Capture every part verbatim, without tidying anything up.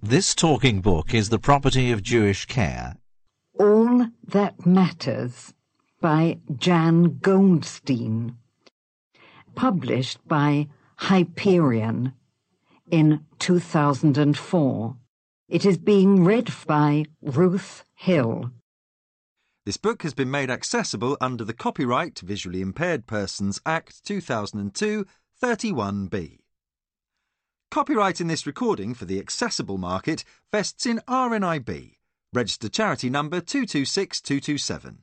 This talking book is the property of Jewish Care. All That Matters by Jan Goldstein, published by Hyperion in two thousand four. It is being read by Ruth Hill. This book has been made accessible under the Copyright Visually Impaired Persons Act two thousand two, thirty-one B. Copyright in this recording for the accessible market vests in R N I B, registered charity number two two six two two seven.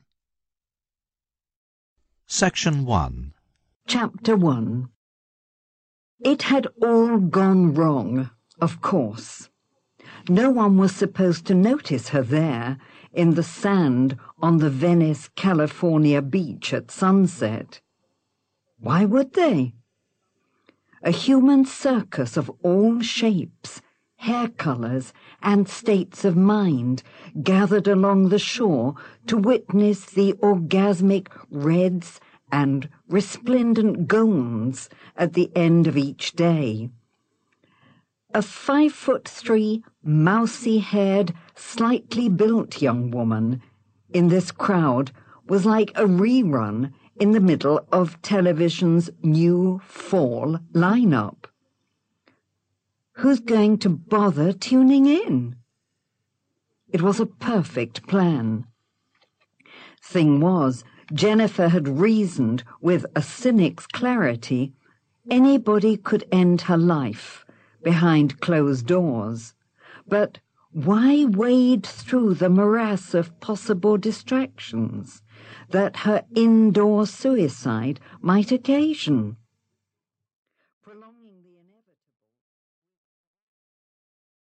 Section one. Chapter one. It had all gone wrong, of course. No one was supposed to notice her there, in the sand on the Venice, California beach at sunset. Why would they? A human circus of all shapes, hair colours, and states of mind gathered along the shore to witness the orgasmic reds and resplendent golds at the end of each day. A five-foot-three, mousy-haired, slightly built young woman in this crowd was like a rerun in the middle of television's new fall lineup. Who's going to bother tuning in? It was a perfect plan. Thing was, Jennifer had reasoned with a cynic's clarity anybody could end her life behind closed doors. But why wade through the morass of possible distractions that her indoor suicide might occasion?